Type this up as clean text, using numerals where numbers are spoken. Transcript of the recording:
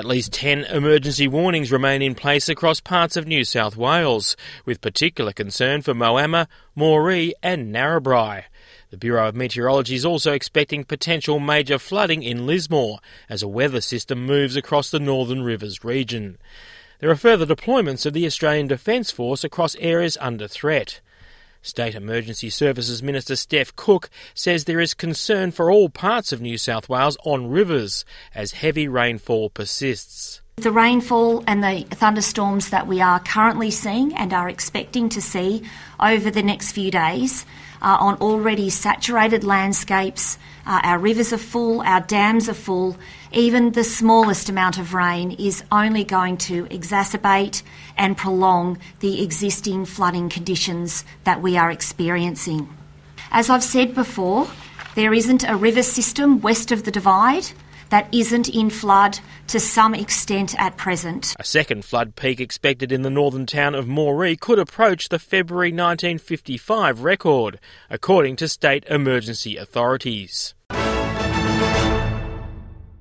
At least 10 emergency warnings remain in place across parts of New South Wales, with particular concern for Moama, Moree and Narrabri. The Bureau of Meteorology is also expecting potential major flooding in Lismore as a weather system moves across the Northern Rivers region. There are further deployments of the Australian Defence Force across areas under threat. State Emergency Services Minister Steph Cook says there is concern for all parts of New South Wales on rivers as heavy rainfall persists. The rainfall and the thunderstorms that we are currently seeing and are expecting to see over the next few days are on already saturated landscapes. Our rivers are full, our dams are full. Even the smallest amount of rain is only going to exacerbate and prolong the existing flooding conditions that we are experiencing. As I've said before, there isn't a river system west of the Divide that isn't in flood to some extent at present. A second flood peak expected in the northern town of Moree could approach the February 1955 record, according to state emergency authorities.